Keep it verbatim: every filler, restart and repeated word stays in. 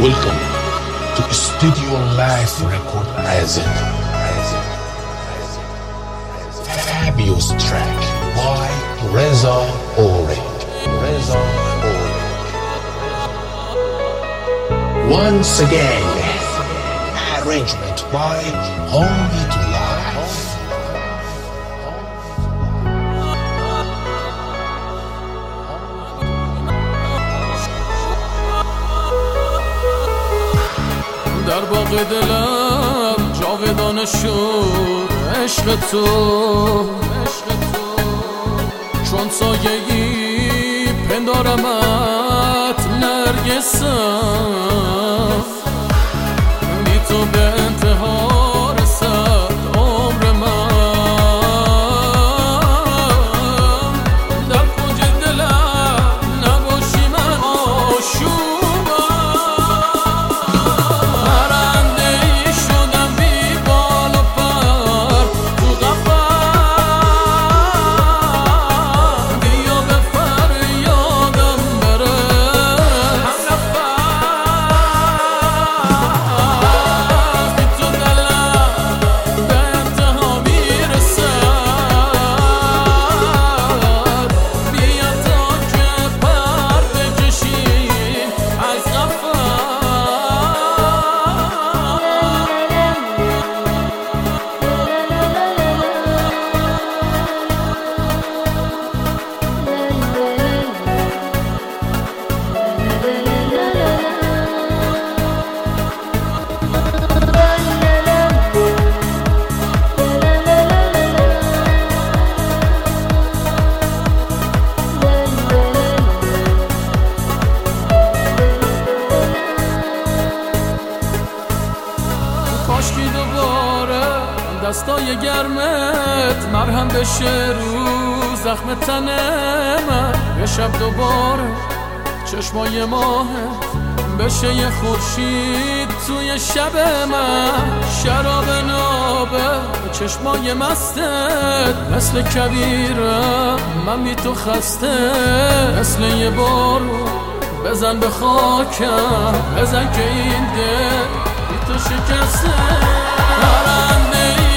Welcome to Studio Life Record present Fabulous track by Reza Orig. Reza Orig. Once again, arrangement by Homie to Life. در باغ دلم جاودانه شد عشق تو، عشق تو چون سایه‌ای پندارمت نرگسم، بی تو به انتها رسد عمر من. در کنج دلم نباشی من آشوبم، کاشکی دوباره دستای گرمت مرهم بشه رو زخم تن من، یه شب دوباره چشمای ماهت بشه یه خورشید توی شب من. شراب نابه چشمای مستت مثل کبیرم، من بی تو خسته مثل یه بارو بزن به خاکم، بزن که این دل بی تو شکسته. پرنده